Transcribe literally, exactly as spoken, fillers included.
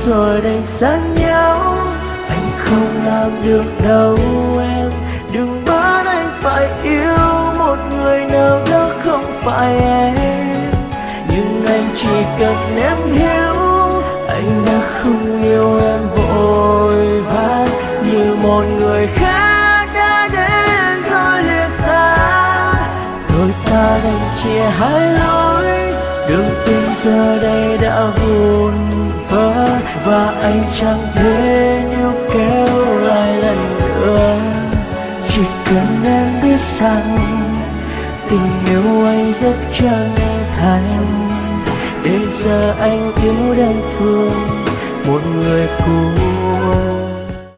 rồi đành xa nhau. Anh không làm được đâu em, đừng bắt anh phải yêu một người nào đó không phải em. Nhưng anh chỉ cần em hiểu, anh đã không yêu em vội vã như một người khác đã đến rồi liền xa. Đôi ta đành chia hai lối, đường tình giờ đây đã vụn vỡ, và anh chẳng thể níu kéo lại lần nữa. Chỉ cần em biết rằng tình yêu anh rất chân thành, đến giờ anh yêu đơn phương một người cũ.